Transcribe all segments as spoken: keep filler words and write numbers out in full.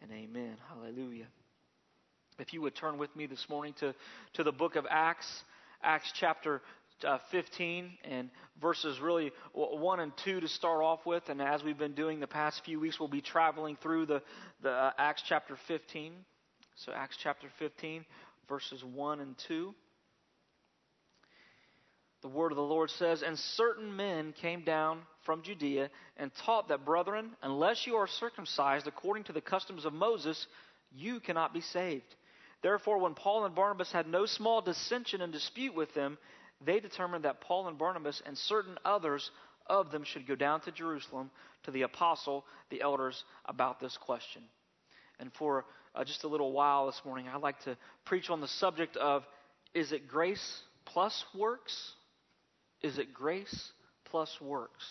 and amen. Hallelujah. If you would turn with me this morning to, to the book of Acts, Acts chapter uh, fifteen, and verses really one and two to start off with. And as we've been doing the past few weeks, we'll be traveling through the, the uh, Acts chapter fifteen. So Acts chapter fifteen, verses one and two. The word of the Lord says, "And certain men came down from Judea and taught that, brethren, unless you are circumcised according to the customs of Moses, you cannot be saved. Therefore, when Paul and Barnabas had no small dissension and dispute with them, they determined that Paul and Barnabas and certain others of them should go down to Jerusalem to the apostle, the elders, about this question." And for uh, just a little while this morning, I'd like to preach on the subject of, is it grace plus works? Is it grace plus works?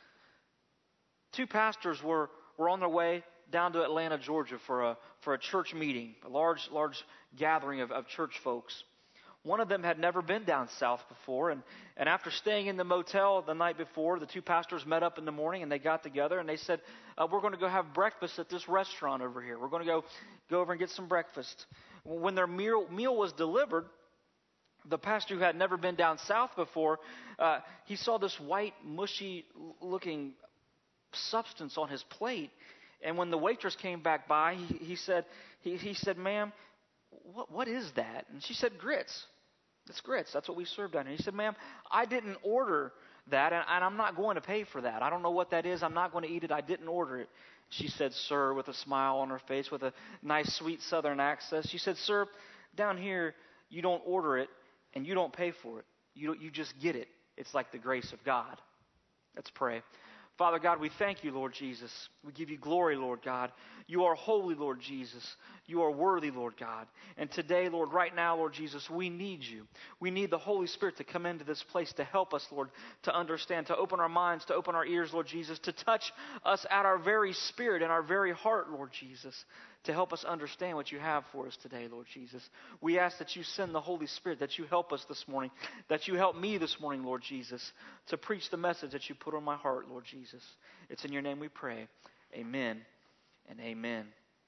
Two pastors were, were on their way down to Atlanta, Georgia for a for a church meeting, a large, large gathering of, of church folks. One of them had never been down south before, and, and after staying in the motel the night before, the two pastors met up in the morning and they got together and they said, uh, we're going to go have breakfast at this restaurant over here. We're going to go, go over and get some breakfast. When their meal, meal was delivered, the pastor who had never been down south before, uh, he saw this white, mushy-looking substance on his plate. And when the waitress came back by, he, he said, he, he said, "Ma'am, what what is that?" And she said, "Grits. It's grits. That's what we served down here." He said, "Ma'am, I didn't order that, and, and I'm not going to pay for that. I don't know what that is. I'm not going to eat it. I didn't order it." She said, "Sir," with a smile on her face, with a nice, sweet southern accent, she said, "Sir, down here, you don't order it, and you don't pay for it. You you just get it. It's like the grace of God." Let's pray. Father God, we thank you, Lord Jesus. We give you glory, Lord God. You are holy, Lord Jesus. You are worthy, Lord God. And today, Lord, right now, Lord Jesus, we need you. We need the Holy Spirit to come into this place to help us, Lord, to understand, to open our minds, to open our ears, Lord Jesus, to touch us at our very spirit and our very heart, Lord Jesus, to help us understand what you have for us today, Lord Jesus. We ask that you send the Holy Spirit, that you help us this morning, that you help me this morning, Lord Jesus, to preach the message that you put on my heart, Lord Jesus. It's in your name we pray. Amen and amen.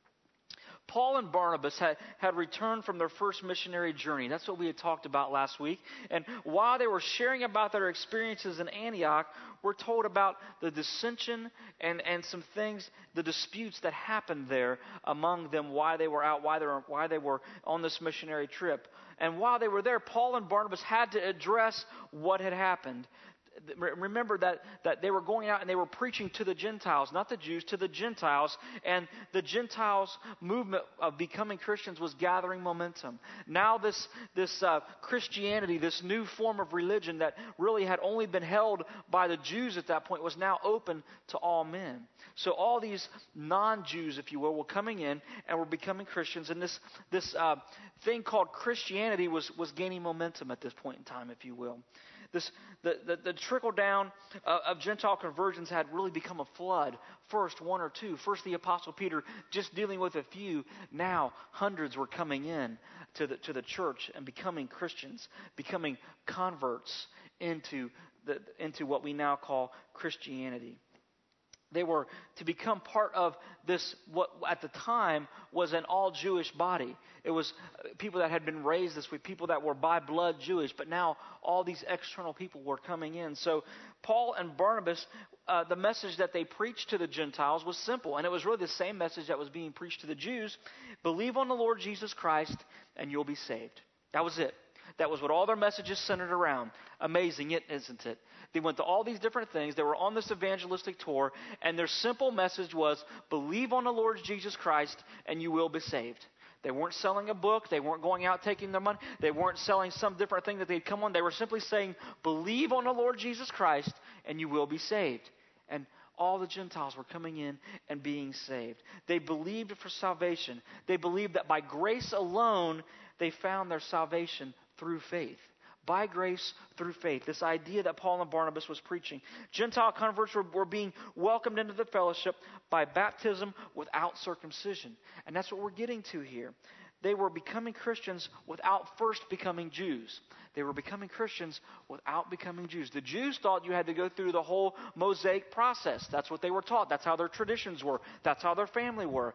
Paul and Barnabas had, had returned from their first missionary journey. That's what we had talked about last week. And while they were sharing about their experiences in Antioch, we're told about the dissension and, and some things, the disputes that happened there among them, why they were out, why they were, why they were on this missionary trip. And while they were there, Paul and Barnabas had to address what had happened. Remember that, that they were going out and they were preaching to the Gentiles, not the Jews, to the Gentiles. And the Gentiles' movement of becoming Christians was gathering momentum. Now this, this uh, Christianity, this new form of religion that really had only been held by the Jews at that point, was now open to all men. So all these non-Jews, if you will, were coming in and were becoming Christians. And this, this uh, thing called Christianity was, was gaining momentum at this point in time, if you will. This, the, the, the trickle down uh, of Gentile conversions had really become a flood. First one or two. First the Apostle Peter just dealing with a few. Now hundreds were coming in to the, to the church and becoming Christians, becoming converts into, the, into what we now call Christianity. They were to become part of this, what at the time was an all-Jewish body. It was people that had been raised this way, people that were by blood Jewish, but now all these external people were coming in. So Paul and Barnabas, uh, the message that they preached to the Gentiles was simple, and it was really the same message that was being preached to the Jews. Believe on the Lord Jesus Christ, and you'll be saved. That was it. That was what all their messages centered around. Amazing, isn't it? They went to all these different things. They were on this evangelistic tour, and their simple message was, believe on the Lord Jesus Christ, and you will be saved. They weren't selling a book. They weren't going out taking their money. They weren't selling some different thing that they'd come on. They were simply saying, believe on the Lord Jesus Christ, and you will be saved. And all the Gentiles were coming in and being saved. They believed for salvation. They believed that by grace alone, they found their salvation through faith. By grace through faith. This idea that Paul and Barnabas was preaching. Gentile converts were, were being welcomed into the fellowship by baptism without circumcision. And that's what we're getting to here. They were becoming Christians without first becoming Jews. They were becoming Christians without becoming Jews. The Jews thought you had to go through the whole Mosaic process. That's what they were taught. That's how their traditions were. That's how their family were.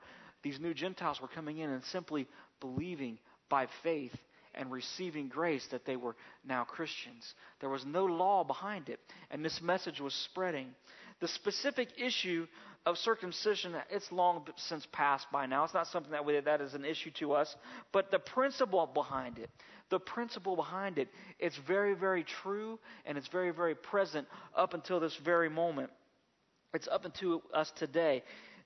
these new Gentiles were coming in and simply believing by faith and receiving grace that they were now Christians. There was no law behind it, and this message was spreading. The specific issue of circumcision, it's long since passed by now. It's not something that we, that is an issue to us, but the principle behind it, the principle behind it, it's very, very true, and it's very, very present up until this very moment. It's up until us today.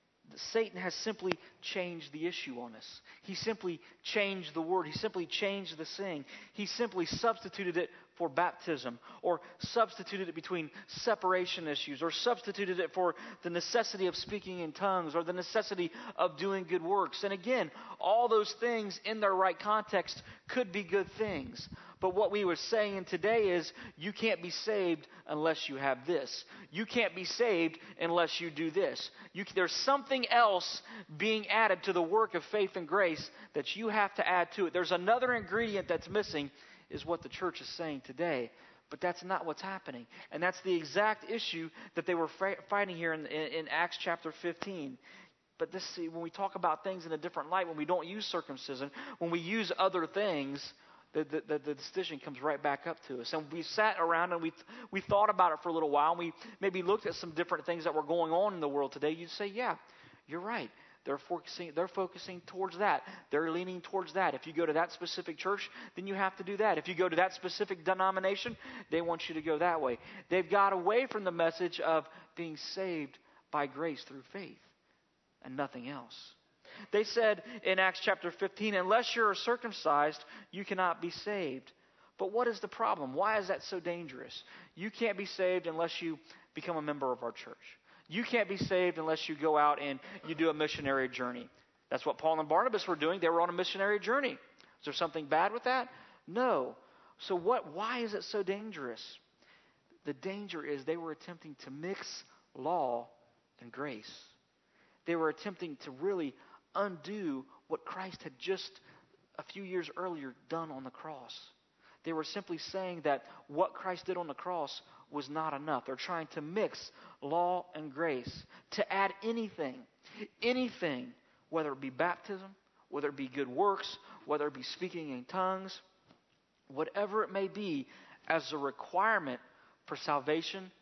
Satan has simply changed the issue on us. He simply changed the word. He simply changed the saying. He simply substituted it for baptism, or substituted it between separation issues, or substituted it for the necessity of speaking in tongues, or the necessity of doing good works. And again, all those things in their right context could be good things. But what we were saying today is you can't be saved unless you have this. You can't be saved unless you do this. You, there's something else being added to the work of faith and grace that you have to add to it. There's another ingredient that's missing, is what the church is saying today. But that's not what's happening. And that's the exact issue that they were fa- fighting here in, in, in Acts chapter fifteen. But this, see, when we talk about things in a different light, when we don't use circumcision, when we use other things, The, the, the decision comes right back up to us. And we sat around and we we thought about it for a little while. And we maybe looked at some different things that were going on in the world today. You'd say, yeah, you're right. They're focusing, they're focusing towards that. They're leaning towards that. If you go to that specific church, then you have to do that. If you go to that specific denomination, they want you to go that way. They've got away from the message of being saved by grace through faith and nothing else. They said in Acts chapter fifteen, unless you're circumcised, you cannot be saved. But what is the problem? Why is that so dangerous? You can't be saved unless you become a member of our church. You can't be saved unless you go out and you do a missionary journey. That's what Paul and Barnabas were doing. They were on a missionary journey. Is there something bad with that? No. So what? Why is it so dangerous? The danger is they were attempting to mix law and grace. They were attempting to really undo what Christ had just a few years earlier done on the cross. They were simply saying that what Christ did on the cross was not enough. They're trying to mix law and grace, to add anything, anything, whether it be baptism, whether it be good works, whether it be speaking in tongues, whatever it may be, as a requirement for salvation,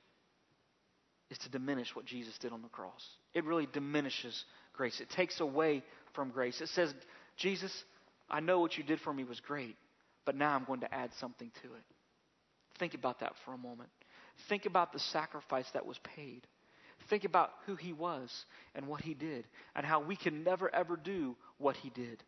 is to diminish what Jesus did on the cross. It really diminishes grace. It takes away from grace. It says, Jesus, I know what you did for me was great, but now I'm going to add something to it. Think about that for a moment. Think about the sacrifice that was paid. Think about who he was and what he did, and how we can never ever do what he did.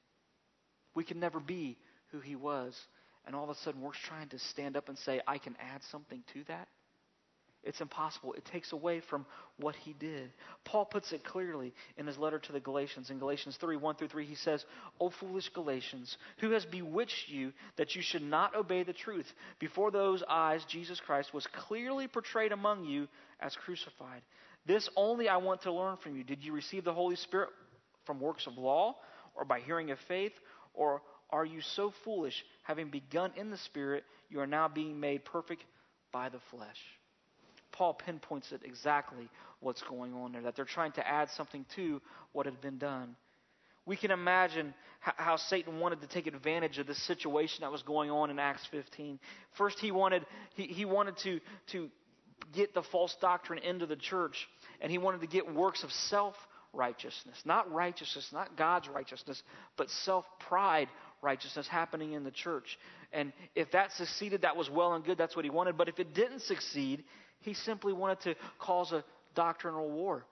We can never be who he was, and all of a sudden we're trying to stand up and say, I can add something to that. It's impossible. It takes away from what he did. Paul puts it clearly in his letter to the Galatians. In Galatians three, one through three, he says, O foolish Galatians, who has bewitched you that you should not obey the truth? Before those eyes, Jesus Christ was clearly portrayed among you as crucified. This only I want to learn from you. Did you receive the Holy Spirit from works of law, or by hearing of faith? Or are you so foolish, having begun in the Spirit, you are now being made perfect by the flesh? Paul pinpoints it exactly what's going on there, that they're trying to add something to what had been done. We can imagine how Satan wanted to take advantage of this situation that was going on in Acts fifteen. First, he wanted he, he wanted to, to get the false doctrine into the church, and he wanted to get works of self-righteousness. Not righteousness, not God's righteousness, but self-pride righteousness happening in the church. And if that succeeded, that was well and good. That's what he wanted. But if it didn't succeed, he simply wanted to cause a doctrinal war.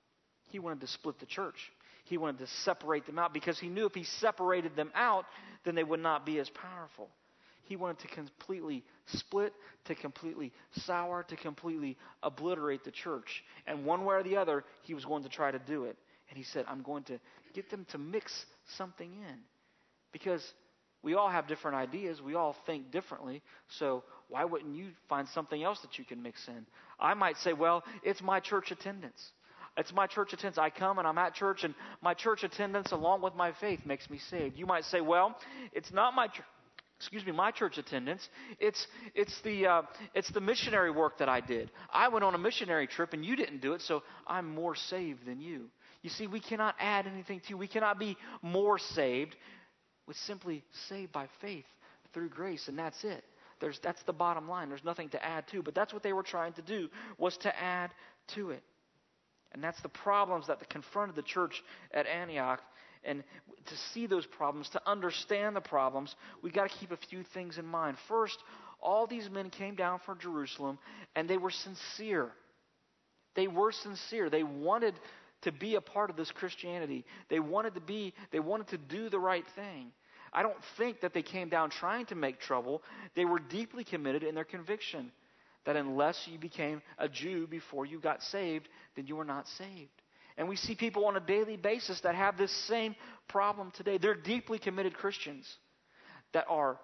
He wanted to split the church. He wanted to separate them out, because he knew if he separated them out, then they would not be as powerful. He wanted to completely split, to completely sour, to completely obliterate the church. And one way or the other, he was going to try to do it. And he said, I'm going to get them to mix something in. Because we all have different ideas. We all think differently. So why wouldn't you find something else that you can mix in? I might say, well, it's my church attendance. It's my church attendance. I come and I'm at church, and my church attendance along with my faith makes me saved. You might say, well, it's not my church. Excuse me, my church attendance. It's it's the uh, it's the missionary work that I did. I went on a missionary trip and you didn't do it, so I'm more saved than you. You see, we cannot add anything to. We cannot be more saved. We're simply saved by faith through grace, and that's it. There's, that's the bottom line. There's nothing to add to. But that's what they were trying to do, was to add to it. And that's the problems that confronted the church at Antioch. And to see those problems, to understand the problems, we've got to keep a few things in mind. First, all these men came down from Jerusalem, and they were sincere. They were sincere. They wanted to be a part of this Christianity. They wanted to be, they wanted to do the right thing. I don't think that they came down trying to make trouble. They were deeply committed in their conviction that unless you became a Jew before you got saved, then you were not saved. And we see people on a daily basis that have this same problem today. They're deeply committed Christians that are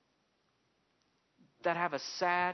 that have a sad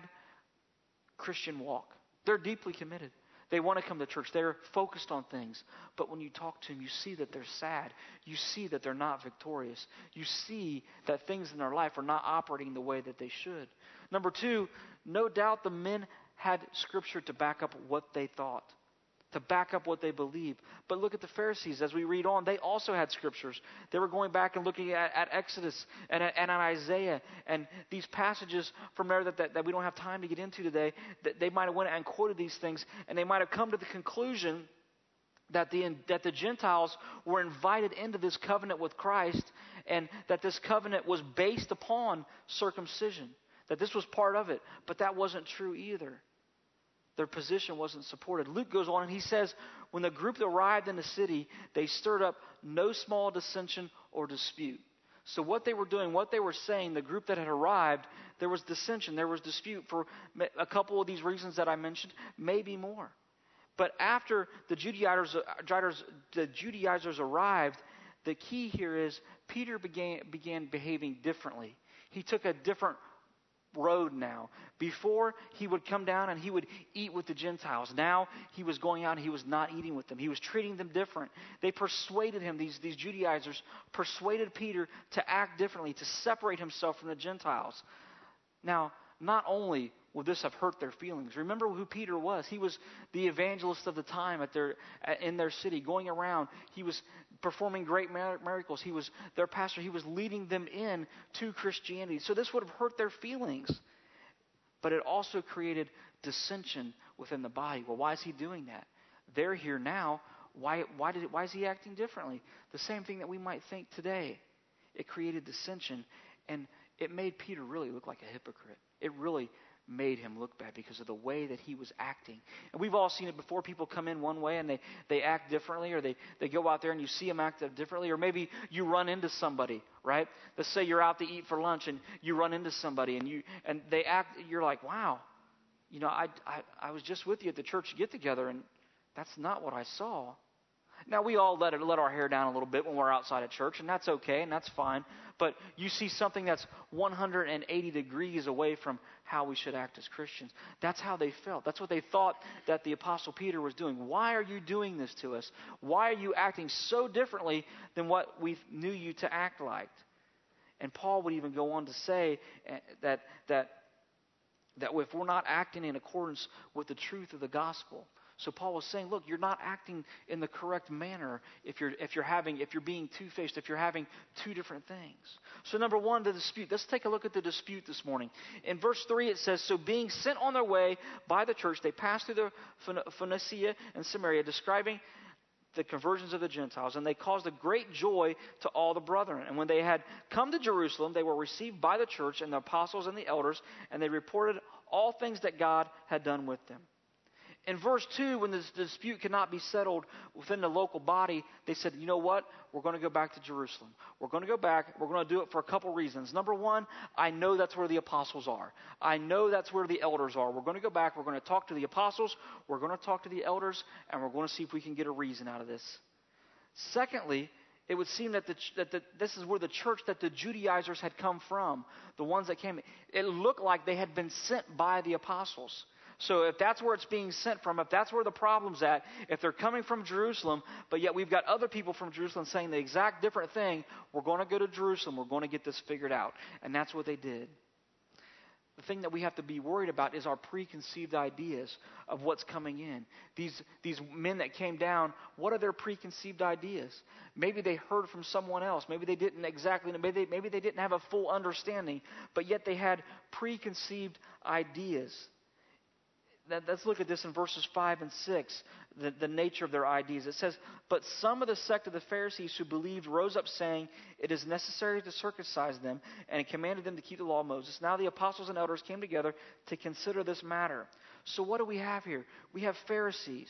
Christian walk. They're deeply committed. They want to come to church. They're focused on things. But when you talk to them, you see that they're sad. You see that they're not victorious. You see that things in their life are not operating the way that they should. Number two, no doubt the men had Scripture to back up what they thought, to back up what they believed. But look at the Pharisees. As we read on, they also had Scriptures. They were going back and looking at, at Exodus and at, and at Isaiah and these passages from there that, that, that we don't have time to get into today. That they might have went and quoted these things, and they might have come to the conclusion that the, that the Gentiles were invited into this covenant with Christ, and that this covenant was based upon circumcision, that this was part of it. But that wasn't true either. Their position wasn't supported. Luke goes on and he says, when the group arrived in the city, they stirred up no small dissension or dispute. So what they were doing, what they were saying, the group that had arrived, there was dissension, there was dispute for a couple of these reasons that I mentioned, maybe more. But after the Judaizers, the Judaizers arrived, the key here is Peter began, began behaving differently. He took a different road now. Before, he would come down and he would eat with the Gentiles. Now he was going out and he was not eating with them. He was treating them different. They persuaded him, these, these Judaizers persuaded Peter to act differently, to separate himself from the Gentiles. Now, not only would this have hurt their feelings. Remember who Peter was. He was the evangelist of the time at their in their city, going around. He was performing great miracles. He was their pastor. He was leading them in to Christianity. So this would have hurt their feelings. But it also created dissension within the body. Well, why is he doing that? They're here now. Why, why, did it, why is he acting differently? The same thing that we might think today. It created dissension. And it made Peter really look like a hypocrite. It really made him look bad because of the way that he was acting. And we've all seen it before. People come in one way and they, they act differently, or they, they go out there and you see them act differently, or maybe you run into somebody, right? Let's say you're out to eat for lunch and you run into somebody and you and they act, you're like, wow, you know, I, I, I was just with you at the church get-together and that's not what I saw. Now, we all let it, let our hair down a little bit when we're outside at church, and that's okay, and that's fine. But you see something that's one hundred eighty degrees away from how we should act as Christians. That's how they felt. That's what they thought that the Apostle Peter was doing. Why are you doing this to us? Why are you acting so differently than what we knew you to act like? And Paul would even go on to say that that that if we're not acting in accordance with the truth of the gospel. So Paul was saying, look, you're not acting in the correct manner if you're if you're having if you're being two-faced, if you're having two different things. So number one, the dispute. Let's take a look at the dispute this morning. In verse three, it says, so being sent on their way by the church, they passed through the Phoenicia and Samaria, describing the conversions of the Gentiles, and they caused a great joy to all the brethren. And when they had come to Jerusalem, they were received by the church and the apostles and the elders, and they reported all things that God had done with them. In verse two, when this dispute cannot be settled within the local body, they said, you know what? We're going to go back to Jerusalem. We're going to go back. We're going to do it for a couple reasons. Number one, I know that's where the apostles are. I know that's where the elders are. We're going to go back. We're going to talk to the apostles. We're going to talk to the elders. And we're going to see if we can get a reason out of this. Secondly, it would seem that, the, that the, this is where the church that the Judaizers had come from, the ones that came. It looked like they had been sent by the apostles. So if that's where it's being sent from, if that's where the problem's at, if they're coming from Jerusalem, but yet we've got other people from Jerusalem saying the exact different thing, we're going to go to Jerusalem. We're going to get this figured out. And that's what they did. The thing that we have to be worried about is our preconceived ideas of what's coming in. These, these men that came down, what are their preconceived ideas? Maybe they heard from someone else. Maybe they didn't exactly, maybe they, maybe they didn't have a full understanding, but yet they had preconceived ideas. Let's look at this in verses five and six, the, the nature of their ideas. It says, "But some of the sect of the Pharisees who believed rose up, saying, 'It is necessary to circumcise them,' and he commanded them to keep the law of Moses. Now the apostles and elders came together to consider this matter." So what do we have here? We have Pharisees.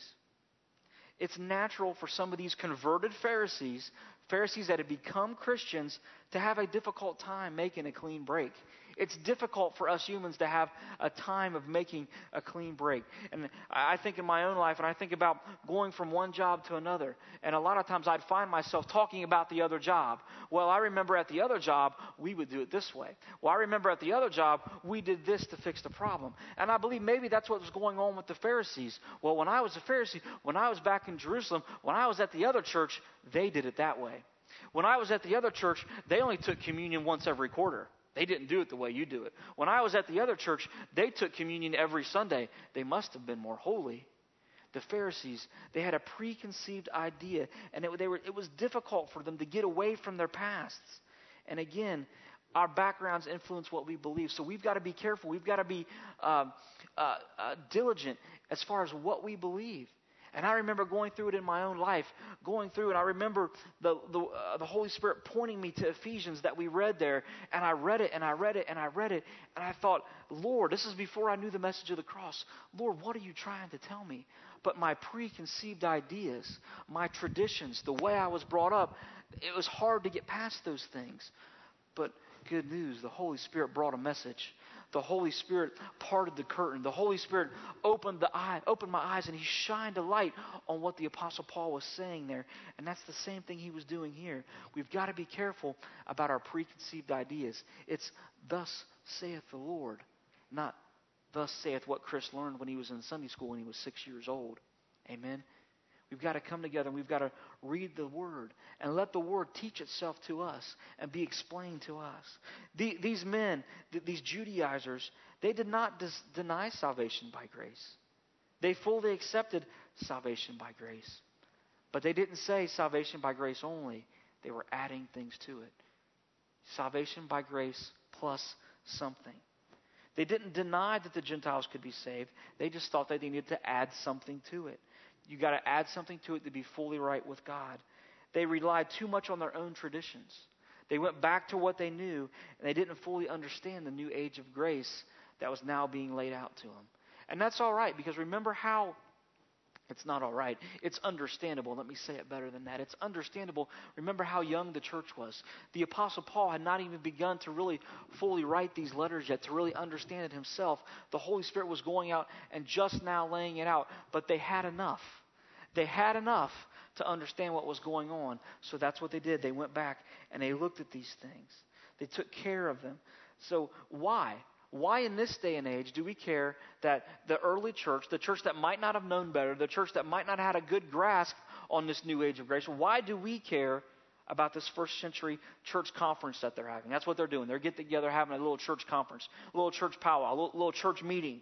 It's natural for some of these converted Pharisees, Pharisees that had become Christians, to have a difficult time making a clean break. It's difficult for us humans to have a time of making a clean break. And I think in my own life, and I think about going from one job to another, and a lot of times I'd find myself talking about the other job. Well, I remember at the other job, we would do it this way. Well, I remember at the other job, we did this to fix the problem. And I believe maybe that's what was going on with the Pharisees. Well, when I was a Pharisee, when I was back in Jerusalem, when I was at the other church, they did it that way. When I was at the other church, they only took communion once every quarter. They didn't do it the way you do it. When I was at the other church, they took communion every Sunday. They must have been more holy. The Pharisees, they had a preconceived idea, and it, they were, it was difficult for them to get away from their pasts. And again, our backgrounds influence what we believe. So we've got to be careful. We've got to be uh, uh, uh, diligent as far as what we believe. And I remember going through it in my own life, going through, and I remember the the, uh, the Holy Spirit pointing me to Ephesians that we read there, and I read it, and I read it, and I read it, and I thought, Lord, this is before I knew the message of the cross. Lord, what are you trying to tell me? But my preconceived ideas, my traditions, the way I was brought up, it was hard to get past those things. But good news, the Holy Spirit brought a message. The Holy Spirit parted the curtain. The Holy Spirit opened the eye, opened my eyes, and He shined a light on what the Apostle Paul was saying there. And that's the same thing he was doing here. We've got to be careful about our preconceived ideas. It's "Thus saith the Lord," not "Thus saith what Chris learned when he was in Sunday school when he was six years old." Amen. We've got to come together and we've got to read the Word and let the Word teach itself to us and be explained to us. The, these men, th- these Judaizers, they did not dis- deny salvation by grace. They fully accepted salvation by grace. But they didn't say salvation by grace only. They were adding things to it. Salvation by grace plus something. They didn't deny that the Gentiles could be saved. They just thought that they needed to add something to it. You got to add something to it to be fully right with God. They relied too much on their own traditions. They went back to what they knew, and they didn't fully understand the new age of grace that was now being laid out to them. And that's all right, because remember how it's not all right. It's understandable. Let me say it better than that. It's understandable. Remember how young the church was. The Apostle Paul had not even begun to really fully write these letters yet, to really understand it himself. The Holy Spirit was going out and just now laying it out. But they had enough. They had enough to understand what was going on. So that's what they did. They went back and they looked at these things. They took care of them. So why? Why in this day and age do we care that the early church, the church that might not have known better, the church that might not have had a good grasp on this new age of grace, why do we care about this first century church conference that they're having? That's what they're doing. They're getting together having a little church conference, a little church powwow, a little, little church meeting.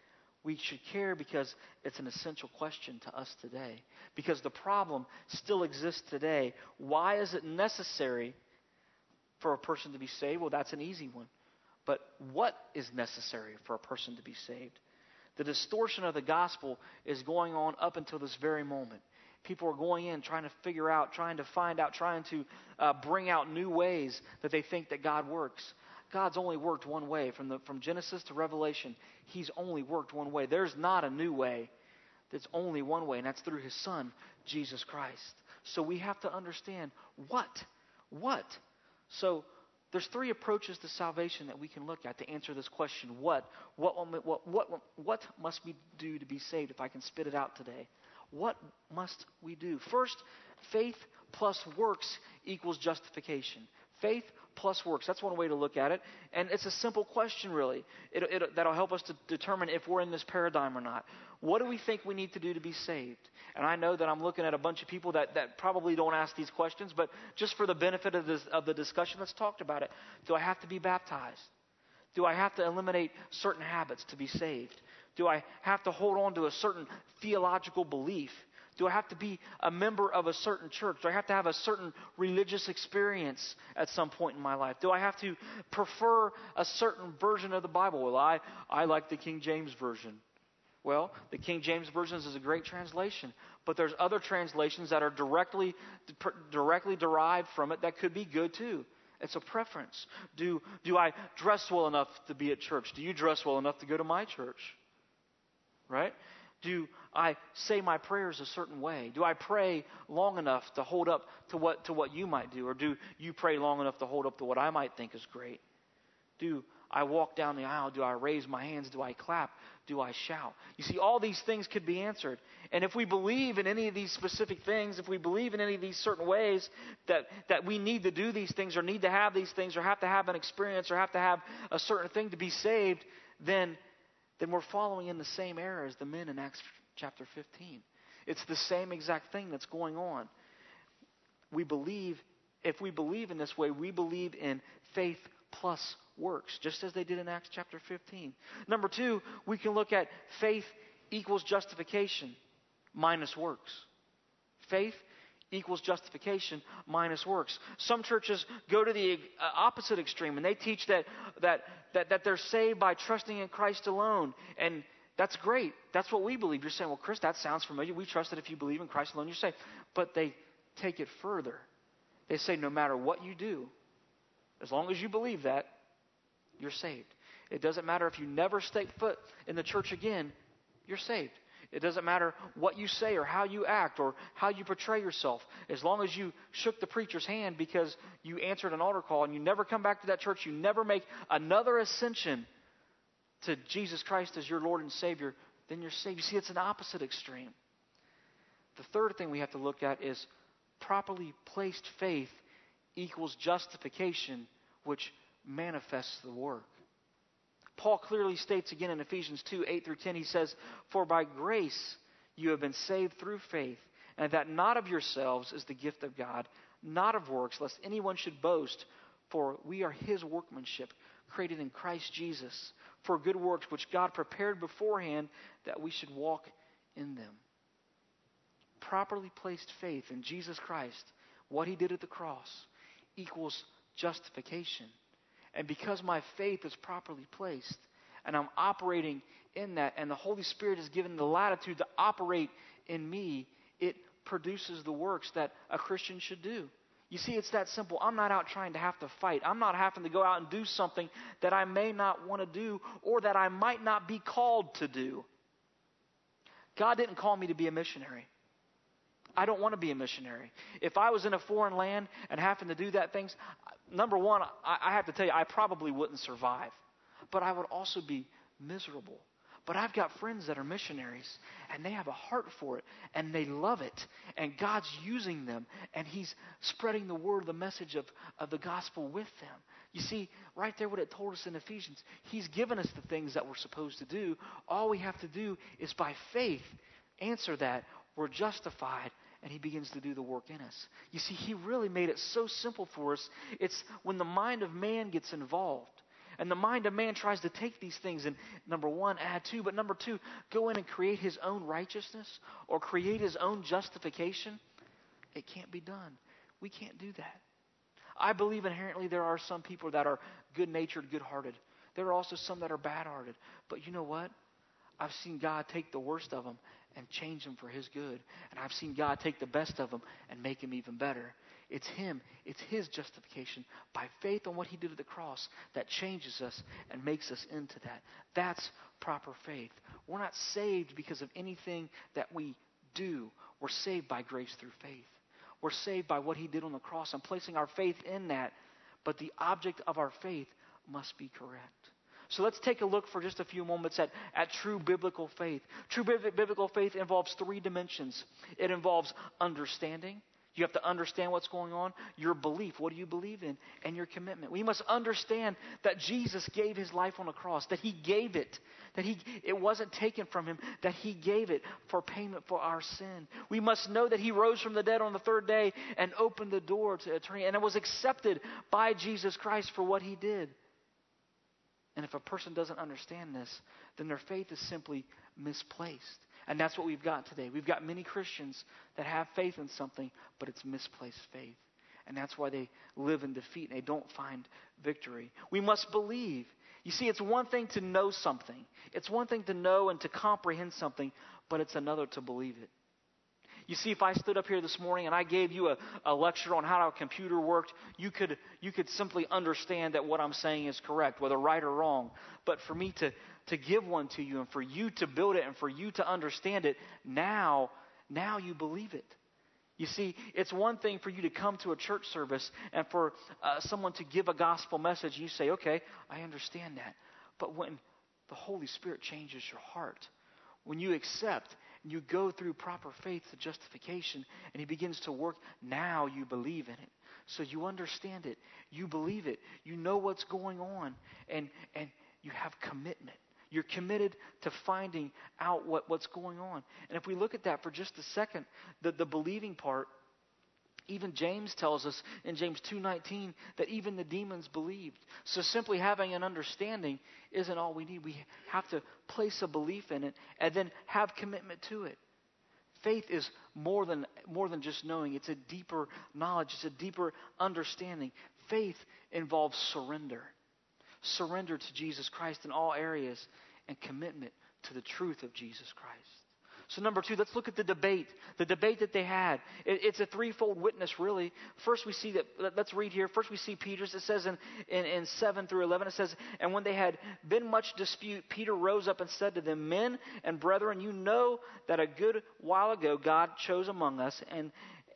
We should care because it's an essential question to us today. Because the problem still exists today. Why is it necessary for a person to be saved? Well, that's an easy one. But what is necessary for a person to be saved? The distortion of the gospel is going on up until this very moment. People are going in, trying to figure out, trying to find out, trying to uh, bring out new ways that they think that God works. God's only worked one way. From the from Genesis to Revelation, He's only worked one way. There's not a new way. There's only one way, and that's through His Son, Jesus Christ. So we have to understand what? What? So there's three approaches to salvation that we can look at to answer this question. What? What, what, what, what must we do to be saved, if I can spit it out today? What must we do? First, faith plus works equals justification. Faith plus works. That's one way to look at it. And it's a simple question, really. It, it, that'll help us to determine if we're in this paradigm or not. What do we think we need to do to be saved? And I know that I'm looking at a bunch of people that, that probably don't ask these questions, but just for the benefit of, this, of the discussion, let's talk about it. Do I have to be baptized? Do I have to eliminate certain habits to be saved? Do I have to hold on to a certain theological belief? Do I have to be a member of a certain church? Do I have to have a certain religious experience at some point in my life? Do I have to prefer a certain version of the Bible? Well, I, I like the King James Version. Well, the King James Version is a great translation, but there's other translations that are directly directly derived from it that could be good too. It's a preference. Do, do I dress well enough to be at church? Do you dress well enough to go to my church? Right? Do I say my prayers a certain way? Do I pray long enough to hold up to what to what you might do? Or do you pray long enough to hold up to what I might think is great? Do I walk down the aisle? Do I raise my hands? Do I clap? Do I shout? You see, all these things could be answered. And if we believe in any of these specific things, if we believe in any of these certain ways that, that we need to do these things or need to have these things or have to have an experience or have to have a certain thing to be saved, then then we're following in the same error as the men in Acts chapter fifteen. It's the same exact thing that's going on. We believe, if we believe in this way, we believe in faith plus works, just as they did in Acts chapter fifteen. Number two, we can look at faith equals justification minus works. Faith equals justification minus works. Some churches go to the opposite extreme, and they teach that that that, that they're saved by trusting in Christ alone. And that's great. That's what we believe. You're saying, well, Chris, that sounds familiar. We trust that if you believe in Christ alone, you're saved. But they take it further. They say no matter what you do, as long as you believe that, you're saved. It doesn't matter if you never step foot in the church again, you're saved. It doesn't matter what you say or how you act or how you portray yourself. As long as you shook the preacher's hand because you answered an altar call and you never come back to that church, you never make another ascension to Jesus Christ as your Lord and Savior, then you're saved. You see, it's an opposite extreme. The third thing we have to look at is properly placed faith equals justification, which manifests the work. Paul clearly states again in Ephesians two, eight through ten, he says, "For by grace you have been saved through faith, and that not of yourselves is the gift of God, not of works, lest anyone should boast. For we are his workmanship, created in Christ Jesus, for good works which God prepared beforehand that we should walk in them." Properly placed faith in Jesus Christ, what he did at the cross, equals justification. And because my faith is properly placed, and I'm operating in that, and the Holy Spirit is given the latitude to operate in me, it produces the works that a Christian should do. You see, it's that simple. I'm not out trying to have to fight. I'm not having to go out and do something that I may not want to do or that I might not be called to do. God didn't call me to be a missionary. I don't want to be a missionary. If I was in a foreign land and having to do that things, number one, I, I have to tell you, I probably wouldn't survive. But I would also be miserable. But I've got friends that are missionaries, and they have a heart for it, and they love it, and God's using them, and he's spreading the word, the message of, of the gospel with them. You see, right there what it told us in Ephesians, he's given us the things that we're supposed to do. All we have to do is by faith answer that. We're justified, and he begins to do the work in us. You see, he really made it so simple for us. It's when the mind of man gets involved, and the mind of man tries to take these things and, number one, add to, but number two, go in and create his own righteousness or create his own justification. It can't be done. We can't do that. I believe inherently there are some people that are good-natured, good-hearted. There are also some that are bad-hearted. But you know what? I've seen God take the worst of them and change them for his good. And I've seen God take the best of them and make them even better. It's him. It's his justification by faith on what he did at the cross that changes us and makes us into that. That's proper faith. We're not saved because of anything that we do. We're saved by grace through faith. We're saved by what he did on the cross and placing our faith in that. But the object of our faith must be correct. So let's take a look for just a few moments at, at true biblical faith. True biblical faith involves three dimensions. It involves understanding. You have to understand what's going on. Your belief. What do you believe in? And your commitment. We must understand that Jesus gave his life on the cross. That he gave it. That he it wasn't taken from him. That he gave it for payment for our sin. We must know that he rose from the dead on the third day and opened the door to eternity. And it was accepted by Jesus Christ for what he did. And if a person doesn't understand this, then their faith is simply misplaced. And that's what we've got today. We've got many Christians that have faith in something, but it's misplaced faith. And that's why they live in defeat and they don't find victory. We must believe. You see, it's one thing to know something. It's one thing to know and to comprehend something, but it's another to believe it. You see, if I stood up here this morning and I gave you a, a lecture on how a computer worked, you could you could simply understand that what I'm saying is correct, whether right or wrong. But for me to, to give one to you and for you to build it and for you to understand it, now, now you believe it. You see, it's one thing for you to come to a church service and for uh, someone to give a gospel message and you say, okay, I understand that. But when the Holy Spirit changes your heart, when you accept and you go through proper faith to justification and He begins to work, now you believe in it. So you understand it. You believe it. You know what's going on. And, and you have commitment. You're committed to finding out what, what's going on. And if we look at that for just a second, the, the believing part, even James tells us in James two nineteen that even the demons believed. So simply having an understanding isn't all we need. We have to place a belief in it and then have commitment to it. Faith is more than more than just knowing. It's a deeper knowledge. It's a deeper understanding. Faith involves surrender. Surrender to Jesus Christ in all areas and commitment to the truth of Jesus Christ. So number two, let's look at the debate. The debate that they had. It, it's a threefold witness, really. First we see that, let's read here. First we see Peter's. It says in, in, in seven through eleven, it says, and when they had been much dispute, Peter rose up and said to them, men and brethren, you know that a good while ago God chose among us, and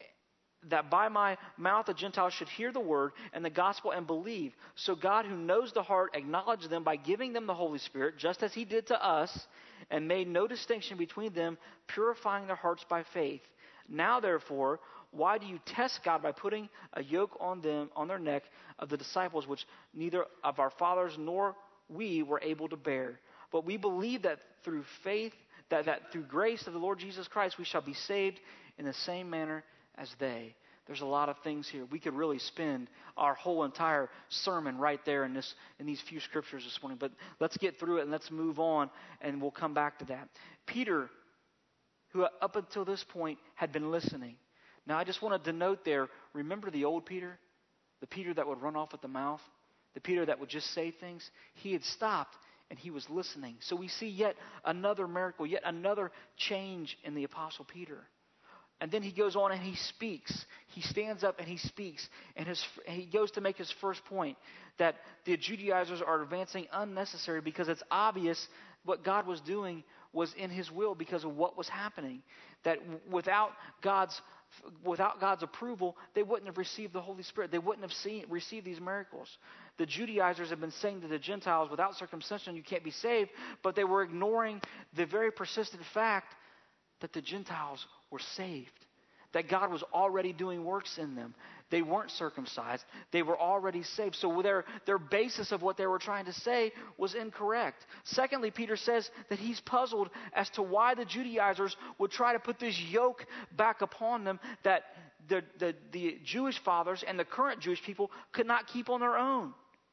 that by my mouth the Gentiles should hear the word and the gospel and believe. So God, who knows the heart, acknowledged them by giving them the Holy Spirit, just as He did to us, and made no distinction between them, purifying their hearts by faith. Now, therefore, why do you test God by putting a yoke on them, on their neck of the disciples, which neither of our fathers nor we were able to bear? But we believe that through faith, that, that through grace of the Lord Jesus Christ, we shall be saved in the same manner as they. There's a lot of things here. We could really spend our whole entire sermon right there in this in these few scriptures this morning. But let's get through it and let's move on, and we'll come back to that. Peter, who up until this point had been listening. Now I just want to denote there, remember the old Peter? The Peter that would run off at the mouth? The Peter that would just say things? He had stopped and he was listening. So we see yet another miracle, yet another change in the Apostle Peter. And then he goes on and he speaks. He stands up and he speaks. And his, he goes to make his first point, that the Judaizers are advancing unnecessary because it's obvious what God was doing was in His will because of what was happening. That without God's without God's approval, they wouldn't have received the Holy Spirit. They wouldn't have seen received these miracles. The Judaizers have been saying to the Gentiles, without circumcision you can't be saved, but they were ignoring the very persistent fact that the Gentiles were saved, that God was already doing works in them. They weren't circumcised. They were already saved. So their, their basis of what they were trying to say was incorrect. Secondly, Peter says that he's puzzled as to why the Judaizers would try to put this yoke back upon them that the, the, the Jewish fathers and the current Jewish people could not keep on their own.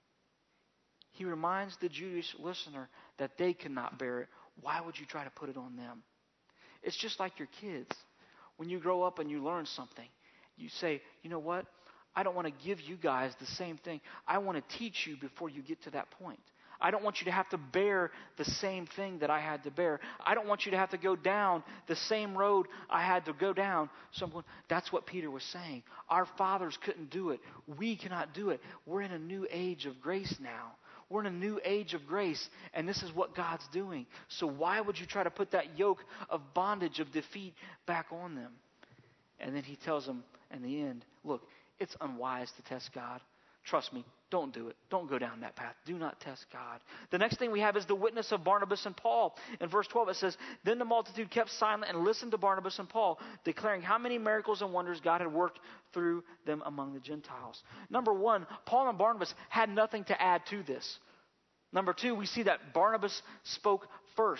He reminds the Jewish listener that they could not bear it. Why would you try to put it on them? It's just like your kids. When you grow up and you learn something, you say, you know what? I don't want to give you guys the same thing. I want to teach you before you get to that point. I don't want you to have to bear the same thing that I had to bear. I don't want you to have to go down the same road I had to go down. So I'm going, that's what Peter was saying. Our fathers couldn't do it. We cannot do it. We're in a new age of grace now. We're in a new age of grace, and this is what God's doing. So why would you try to put that yoke of bondage, of defeat back on them? And then he tells them in the end, look, it's unwise to test God. Trust me, don't do it. Don't go down that path. Do not test God. The next thing we have is the witness of Barnabas and Paul. In verse twelve it says, then the multitude kept silent and listened to Barnabas and Paul, declaring how many miracles and wonders God had worked through them among the Gentiles. Number one, Paul and Barnabas had nothing to add to this. Number two, we see that Barnabas spoke first.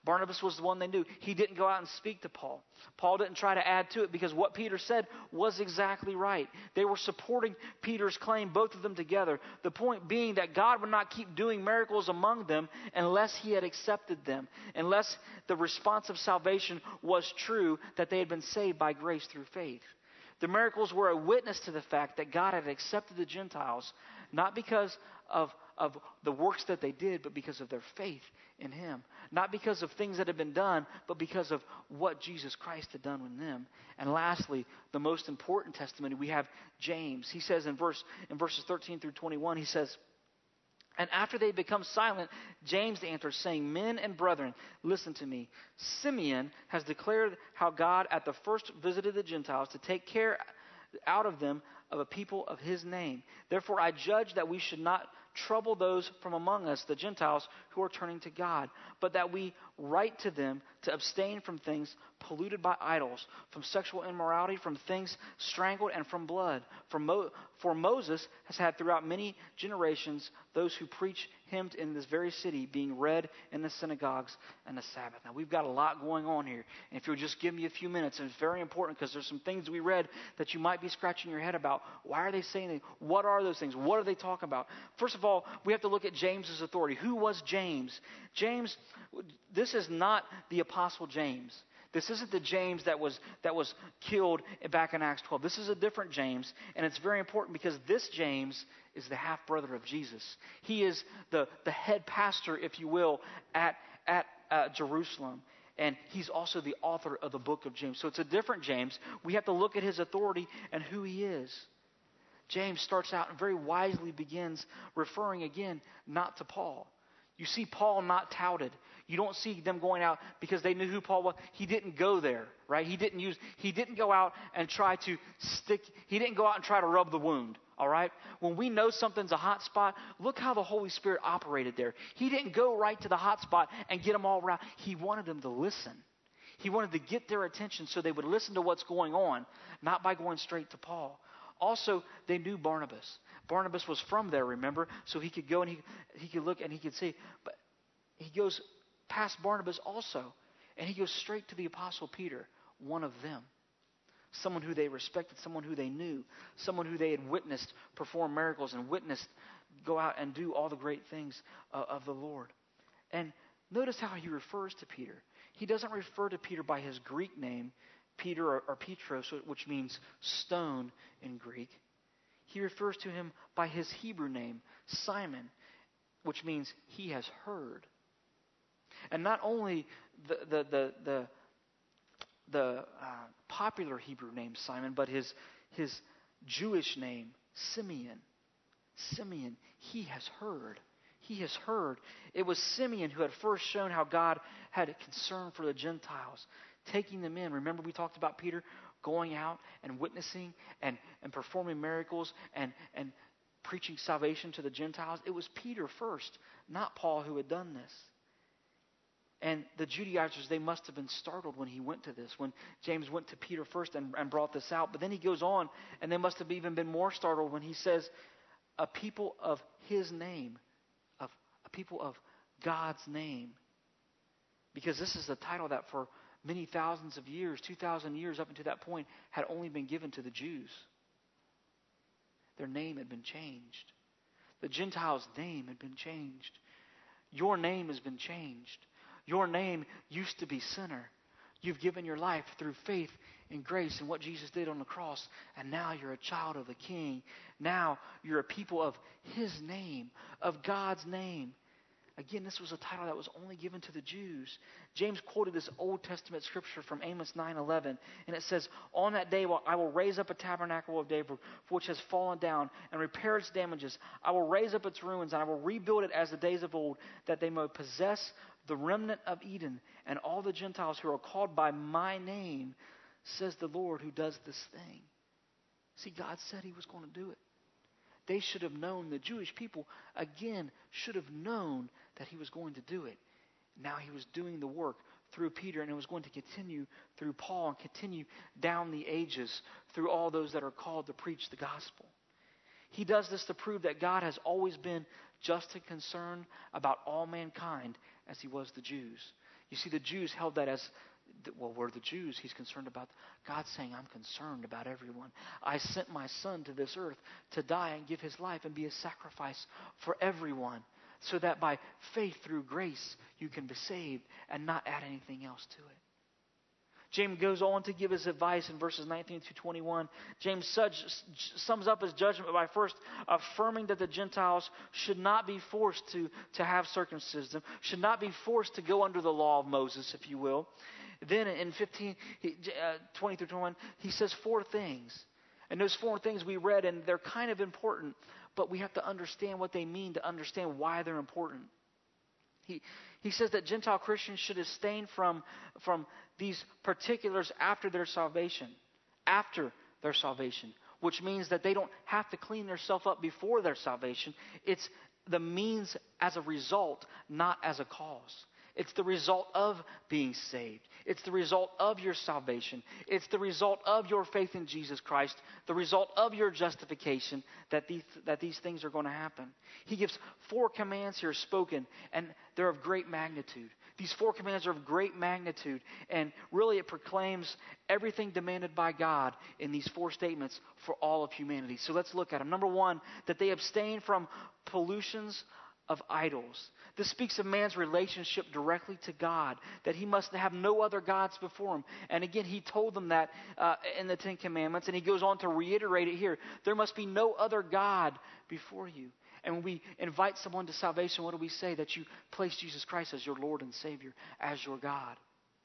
Barnabas was the one they knew. He didn't go out and speak to Paul. Paul didn't try to add to it because what Peter said was exactly right. They were supporting Peter's claim, both of them together. The point being that God would not keep doing miracles among them unless he had accepted them, unless the response of salvation was true, that they had been saved by grace through faith. The miracles were a witness to the fact that God had accepted the Gentiles, not because of, of the works that they did, but because of their faith in him. Not because of things that had been done, but because of what Jesus Christ had done with them. And lastly, the most important testimony, we have James. He says in verse in verses thirteen through twenty-one, he says, "And after they had become silent, James answered, saying, 'Men and brethren, listen to me. Simeon has declared how God at the first visited the Gentiles to take care out of them of a people of his name. Therefore I judge that we should not trouble those from among us, the Gentiles, who are turning to God, but that we write to them to abstain from things polluted by idols, from sexual immorality, from things strangled, and from blood. For, Mo- for Moses has had throughout many generations those who preach him in this very city, being read in the synagogues and the Sabbath.'" Now, we've got a lot going on here. And if you'll just give me a few minutes, and it's very important because there's some things we read that you might be scratching your head about. Why are they saying that? What are those things? What are they talking about? First of all, we have to look at James's authority. Who was James? James, this is not the Apostle James. This isn't the James that was that was killed back in Acts twelve. This is a different James, and it's very important because this James is the half-brother of Jesus. He is the, the head pastor, if you will, at, at uh, Jerusalem. And he's also the author of the book of James. So it's a different James. We have to look at his authority and who he is. James starts out and very wisely begins referring again not to Paul. You see Paul not touted. You don't see them going out because they knew who Paul was. He didn't go there, right? He didn't use. He didn't go out and try to stick. He didn't go out and try to rub the wound. All right? When we know something's a hot spot, look how the Holy Spirit operated there. He didn't go right to the hot spot and get them all around. He wanted them to listen. He wanted to get their attention so they would listen to what's going on, not by going straight to Paul. Also, they knew Barnabas. Barnabas was from there, remember? So he could go and he, he could look and he could see. But he goes past Barnabas also, and he goes straight to the Apostle Peter, one of them. Someone who they respected, someone who they knew, someone who they had witnessed perform miracles and witnessed go out and do all the great things uh, of the Lord. And notice how he refers to Peter. He doesn't refer to Peter by his Greek name, Peter or, or Petros, which means stone in Greek. He refers to him by his Hebrew name, Simon, which means he has heard. And not only the the the the, the uh, popular Hebrew name Simon, but his his Jewish name Simeon. Simeon, he has heard. He has heard. It was Simeon who had first shown how God had a concern for the Gentiles, taking them in. Remember we talked about Peter going out and witnessing and, and performing miracles and, and preaching salvation to the Gentiles. It was Peter first, not Paul, who had done this. And the Judaizers, they must have been startled when he went to this, when James went to Peter first and, and brought this out. But then he goes on, and they must have even been more startled when he says, a people of his name, of a people of God's name. Because this is the title that for many thousands of years, two thousand years up until that point, had only been given to the Jews. Their name had been changed. The Gentiles' name had been changed. Your name has been changed. Your name used to be sinner. You've given your life through faith and grace in what Jesus did on the cross, and now you're a child of the King. Now you're a people of his name, of God's name. Again, this was a title that was only given to the Jews. James quoted this Old Testament scripture from Amos nine eleven, and it says, "On that day I will raise up a tabernacle of David, which has fallen down, and repair its damages. I will raise up its ruins, and I will rebuild it as the days of old, that they may possess the remnant of Eden, and all the Gentiles who are called by my name, says the Lord who does this thing." See, God said he was going to do it. They should have known, the Jewish people, again, should have known that he was going to do it. Now he was doing the work through Peter, and it was going to continue through Paul and continue down the ages through all those that are called to preach the gospel. He does this to prove that God has always been just as concerned about all mankind as he was the Jews. You see, the Jews held that as, well, we're the Jews. He's concerned about, God's saying, I'm concerned about everyone. I sent my son to this earth to die and give his life and be a sacrifice for everyone, so that by faith through grace you can be saved and not add anything else to it. James goes on to give his advice in verses nineteen through twenty-one. James sums up his judgment by first affirming that the Gentiles should not be forced to, to have circumcision, should not be forced to go under the law of Moses, if you will. Then in fifteen, uh, twenty through twenty-one, he says four things. And those four things we read, and they're kind of important, but we have to understand what they mean to understand why they're important. He he says that Gentile Christians should abstain from, from these particulars after their salvation. After their salvation. Which means that they don't have to clean themselves up before their salvation. It's the means as a result, not as a cause. It's the result of being saved. It's the result of your salvation. It's the result of your faith in Jesus Christ. The result of your justification that these, that these things are going to happen. He gives four commands here spoken, and they're of great magnitude. These four commands are of great magnitude, and really it proclaims everything demanded by God in these four statements for all of humanity. So let's look at them. Number one, that they abstain from pollutions of idols. This speaks of man's relationship directly to God, that he must have no other gods before him. And again, he told them that uh, in the Ten Commandments, and he goes on to reiterate it here. There must be no other God before you. And when we invite someone to salvation, what do we say? That you place Jesus Christ as your Lord and Savior, as your God.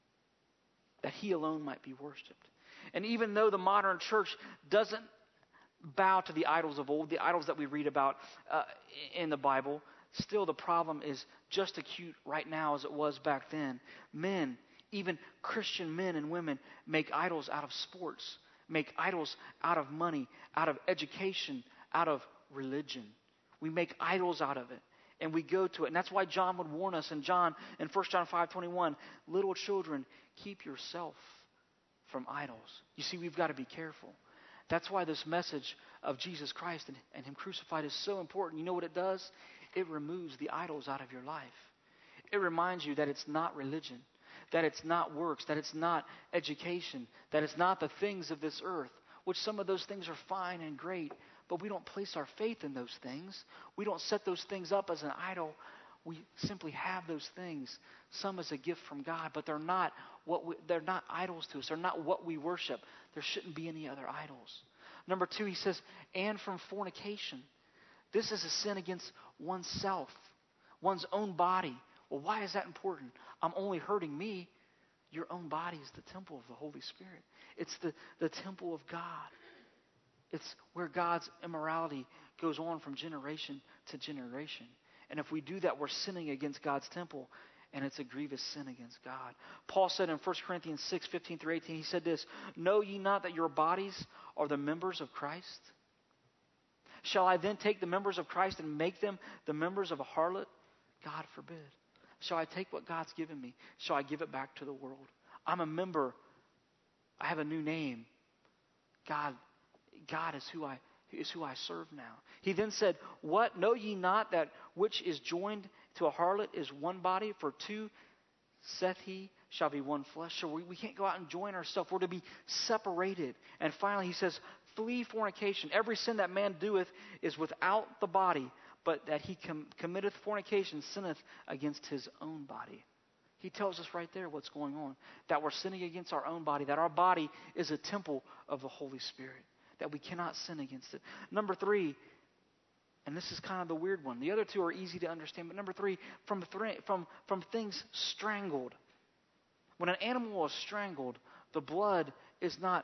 That he alone might be worshipped. And even though the modern church doesn't bow to the idols of old, the idols that we read about uh, in the Bible, still the problem is just acute right now as it was back then. Men, even Christian men and women, make idols out of sports, make idols out of money, out of education, out of religion. We make idols out of it, and we go to it. And that's why John would warn us in John, in First John five twenty-one, little children, keep yourself from idols. You see, we've got to be careful. That's why this message of Jesus Christ and, and him crucified is so important. You know what it does? It removes the idols out of your life. It reminds you that it's not religion, that it's not works, that it's not education, that it's not the things of this earth, which some of those things are fine and great, but we don't place our faith in those things. We don't set those things up as an idol. We simply have those things, some as a gift from God, but they're not what we, they're not idols to us. They're not what we worship. There shouldn't be any other idols. Number two, he says, and from fornication. This is a sin against oneself, one's own body. Well, why is that important? I'm only hurting me. Your own body is the temple of the Holy Spirit. It's the, the temple of God. It's where God's immorality goes on from generation to generation. And if we do that, we're sinning against God's temple, and it's a grievous sin against God. Paul said in First Corinthians six, fifteen through eighteen, he said this, know ye not that your bodies are the members of Christ? Shall I then take the members of Christ and make them the members of a harlot? God forbid. Shall I take what God's given me? Shall I give it back to the world? I'm a member. I have a new name. God, God is who I is who I serve now. He then said, what? Know ye not that which is joined to a harlot is one body? For two, saith he, shall be one flesh. So we, we can't go out and join ourselves. We're to be separated. And finally he says, flee fornication. Every sin that man doeth is without the body, but that he com- committeth fornication sinneth against his own body. He tells us right there what's going on. That we're sinning against our own body. That our body is a temple of the Holy Spirit. That we cannot sin against it. Number three, and this is kind of the weird one. The other two are easy to understand. But number three, from, th- from, from things strangled. When an animal is strangled, the blood is not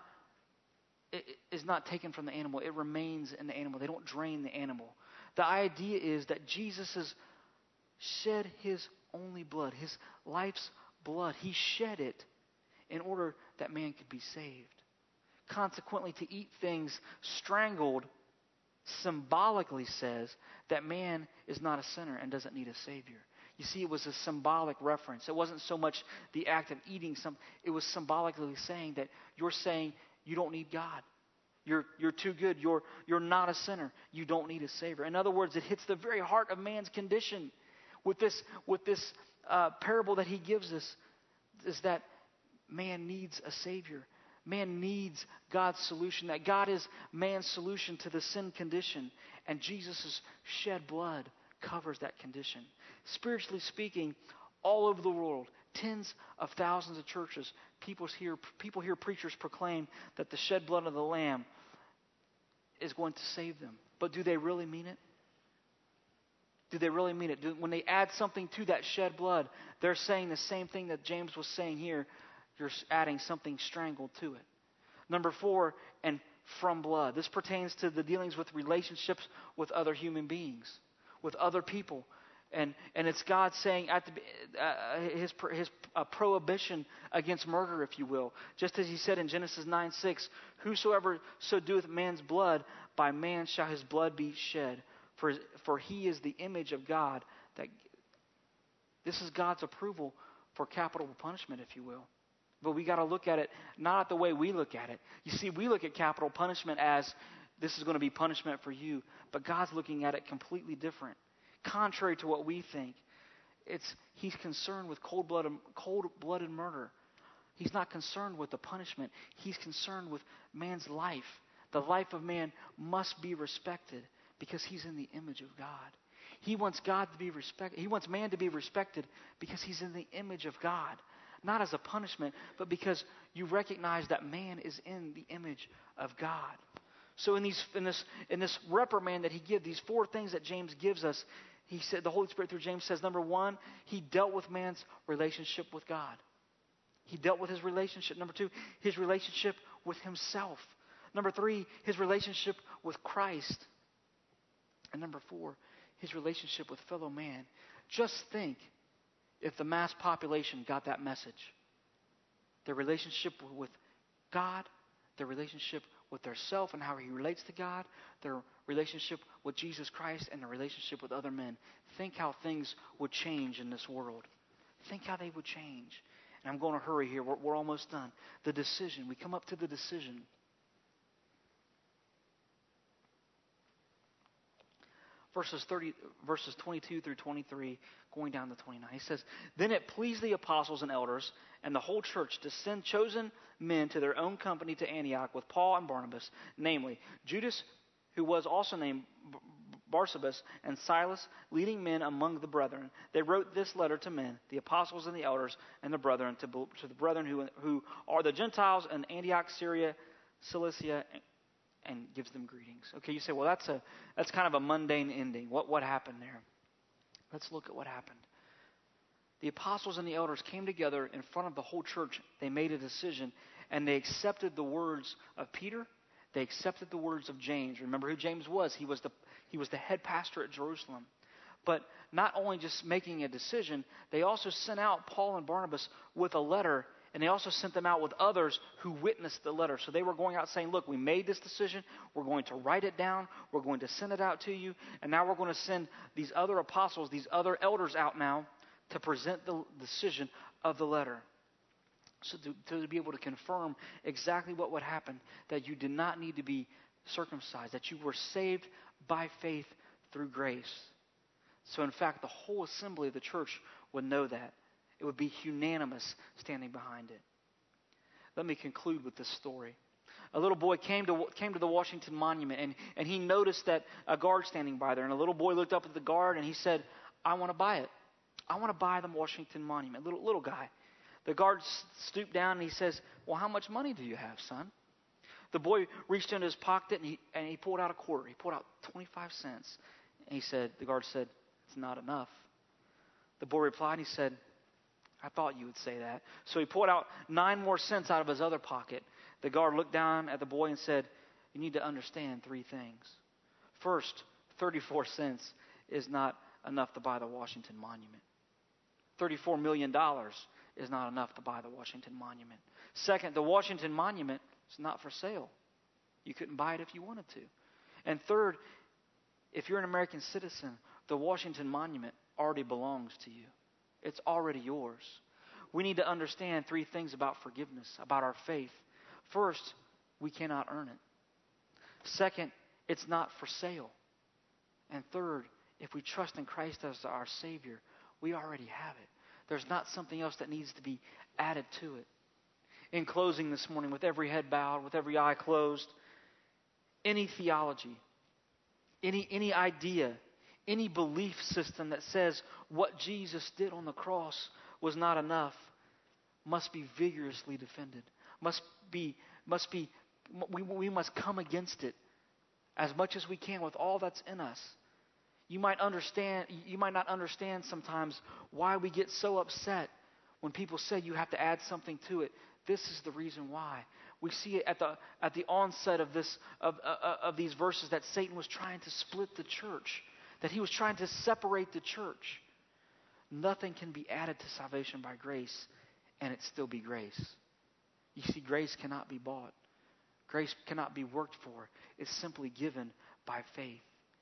is not taken from the animal. It remains in the animal. They don't drain the animal. The idea is that Jesus has shed his only blood, his life's blood. He shed it in order that man could be saved. Consequently, to eat things strangled symbolically says that man is not a sinner and doesn't need a Savior. You see, it was a symbolic reference. It wasn't so much the act of eating something. It was symbolically saying that you're saying you don't need God. You're, you're too good. You're, you're not a sinner. You don't need a Savior. In other words, it hits the very heart of man's condition with this, with this uh, parable that he gives us. is that man needs a Savior. Man needs God's solution, that God is man's solution to the sin condition. And Jesus' shed blood covers that condition. Spiritually speaking, all over the world, tens of thousands of churches, people hear, people hear preachers proclaim that the shed blood of the Lamb is going to save them. But do they really mean it? Do they really mean it? Do, when they add something to that shed blood, they're saying the same thing that James was saying here. You're adding something strangled to it. Number four, and from blood. This pertains to the dealings with relationships with other human beings, with other people. And and it's God saying at the, uh, his his uh, prohibition against murder, if you will. Just as he said in Genesis nine six, whosoever so doeth man's blood, by man shall his blood be shed. For, for he is the image of God. That this is God's approval for capital punishment, if you will. But we got to look at it not the way we look at it. You see, we look at capital punishment as this is going to be punishment for you. But God's looking at it completely different. Contrary to what we think. It's He's concerned with cold-blooded, cold-blooded murder. He's not concerned with the punishment. He's concerned with man's life. The life of man must be respected because he's in the image of God. He wants God to be respected. He wants man to be respected because he's in the image of God. Not as a punishment, but because you recognize that man is in the image of God. So in these in this in this reprimand that he gives, these four things that James gives us, he said the Holy Spirit through James says, number one, he dealt with man's relationship with God. He dealt with his relationship. Number two, his relationship with himself. Number three, his relationship with Christ. And number four, his relationship with fellow man. Just think if the mass population got that message. Their relationship with God, their relationship with their self and how he relates to God, their relationship with Jesus Christ, and their relationship with other men. Think how things would change in this world. Think how they would change. And I'm going to hurry here. We're, we're almost done. The decision. We come up to the decision. Verses thirty, verses twenty-two through twenty-three, going down to twenty-nine. He says, "Then it pleased the apostles and elders and the whole church to send chosen men to their own company to Antioch with Paul and Barnabas, namely Judas, who was also named Barsabas, and Silas, leading men among the brethren. They wrote this letter to men, the apostles and the elders and the brethren, to, to the brethren who, who are the Gentiles in Antioch, Syria, Cilicia, and and gives them greetings." Okay, you say, well, that's a that's kind of a mundane ending. What what happened there? Let's look at what happened. The apostles and the elders came together in front of the whole church. They made a decision, and they accepted the words of Peter. They accepted the words of James. Remember who James was? He was the he was the head pastor at Jerusalem. But not only just making a decision, they also sent out Paul and Barnabas with a letter. And they also sent them out with others who witnessed the letter. So they were going out saying, look, we made this decision. We're going to write it down. We're going to send it out to you. And now we're going to send these other apostles, these other elders out now to present the decision of the letter. So to, to be able to confirm exactly what would happen, that you did not need to be circumcised, that you were saved by faith through grace. So in fact, the whole assembly of the church would know that. It would be unanimous standing behind it. Let me conclude with this story. A little boy came to came to the Washington Monument, and, and he noticed that a guard standing by there. And a little boy looked up at the guard, and he said, "I want to buy it. I want to buy the Washington Monument." Little little guy. The guard stooped down, and he says, "Well, how much money do you have, son?" The boy reached into his pocket, and he and he pulled out a quarter. He pulled out twenty-five cents. And he said, the guard said, "It's not enough." The boy replied, he said, "I thought you would say that." So he pulled out nine more cents out of his other pocket. The guard looked down at the boy and said, "You need to understand three things. First, thirty-four cents is not enough to buy the Washington Monument. thirty-four million dollars is not enough to buy the Washington Monument. Second, the Washington Monument is not for sale. You couldn't buy it if you wanted to. And third, if you're an American citizen, the Washington Monument already belongs to you. It's already yours." We need to understand three things about forgiveness, about our faith. First, we cannot earn it. Second, it's not for sale. And third, if we trust in Christ as our Savior, we already have it. There's not something else that needs to be added to it. In closing this morning, with every head bowed, with every eye closed, any theology, any, any idea, any belief system that says what Jesus did on the cross was not enough must be vigorously defended. Must be, must be, we, we must come against it as much as we can with all that's in us. You might understand, you might not understand sometimes why we get so upset when people say you have to add something to it. This is the reason why. We see it at the at the onset of this of uh, of these verses that Satan was trying to split the church, that he was trying to separate the church. Nothing can be added to salvation by grace, and it still be grace. You see, grace cannot be bought. Grace cannot be worked for. It's simply given by faith.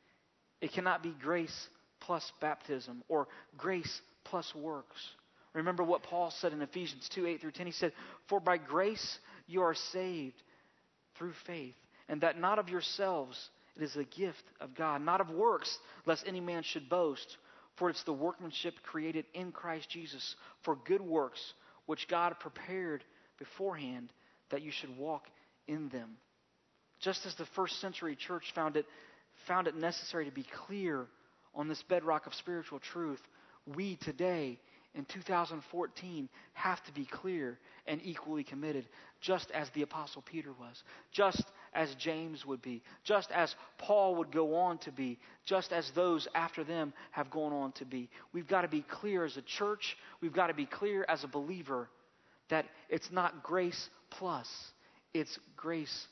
It cannot be grace plus baptism or grace plus works. Remember what Paul said in Ephesians two, eight through ten. He said, "For by grace you are saved through faith, and that not of yourselves, it is a gift of God, not of works, lest any man should boast. For it's the workmanship created in Christ Jesus for good works, which God prepared beforehand that you should walk in them." Just as the first century church found it, found it necessary to be clear on this bedrock of spiritual truth, we today in two thousand fourteen have to be clear and equally committed, just as the Apostle Peter was, just as James would be, just as Paul would go on to be, just as those after them have gone on to be. We've got to be clear as a church, we've got to be clear as a believer that it's not grace plus, it's grace,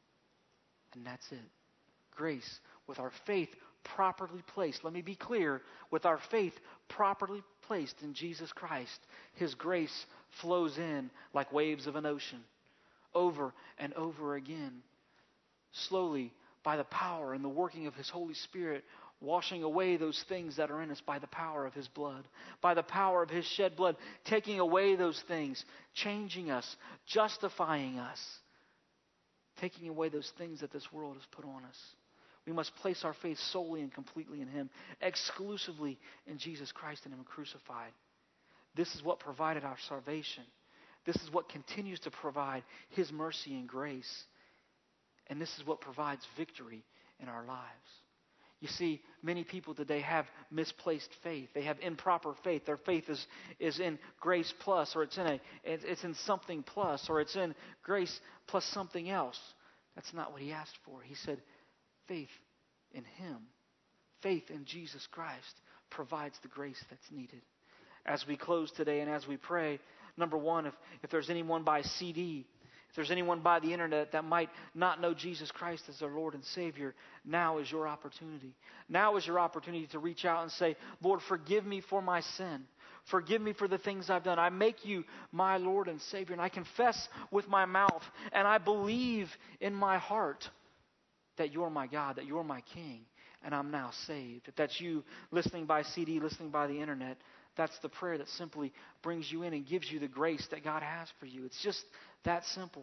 and that's it. Grace with our faith properly placed. Let me be clear, with our faith properly placed in Jesus Christ, His grace flows in like waves of an ocean, over and over again, slowly by the power and the working of His Holy Spirit, washing away those things that are in us by the power of His blood, by the power of His shed blood, taking away those things, changing us, justifying us, taking away those things that this world has put on us. We must place our faith solely and completely in Him, exclusively in Jesus Christ and Him crucified. This is what provided our salvation. This is what continues to provide His mercy and grace. And this is what provides victory in our lives. You see, many people today have misplaced faith. They have improper faith. Their faith is, is in grace plus, or it's in a it's in something plus, or it's in grace plus something else. That's not what He asked for. He said, faith in Him, faith in Jesus Christ provides the grace that's needed. As we close today and as we pray, number one, if, if there's anyone by C D, if there's anyone by the internet that might not know Jesus Christ as their Lord and Savior, now is your opportunity. Now is your opportunity to reach out and say, Lord, forgive me for my sin. Forgive me for the things I've done. I make you my Lord and Savior, and I confess with my mouth, and I believe in my heart that you're my God, that you're my King, and I'm now saved. If that's you listening by C D, listening by the internet, that's the prayer that simply brings you in and gives you the grace that God has for you. It's just that simple.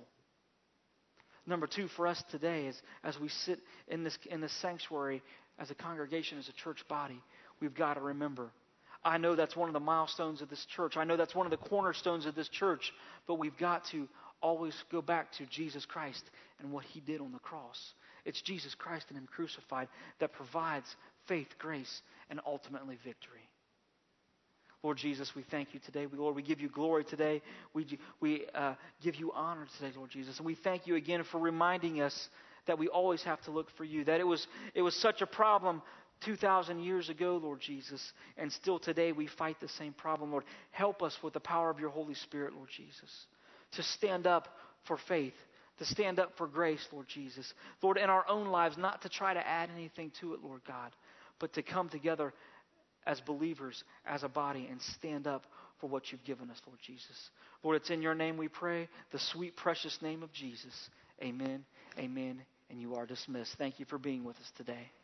Number two for us today is as we sit in this in this sanctuary as a congregation, as a church body, we've got to remember. I know that's one of the milestones of this church. I know that's one of the cornerstones of this church, but we've got to always go back to Jesus Christ and what He did on the cross. It's Jesus Christ and Him crucified that provides faith, grace, and ultimately victory. Lord Jesus, we thank you today. We, Lord, we give you glory today. We, we uh, give you honor today, Lord Jesus. And we thank you again for reminding us that we always have to look for you. That it was, it was such a problem two thousand years ago, Lord Jesus. And still today we fight the same problem, Lord. Help us with the power of your Holy Spirit, Lord Jesus, to stand up for faith, to stand up for grace, Lord Jesus. Lord, in our own lives, not to try to add anything to it, Lord God, but to come together as believers, as a body, and stand up for what you've given us, Lord Jesus. Lord, it's in your name we pray, the sweet, precious name of Jesus. Amen, amen, and you are dismissed. Thank you for being with us today.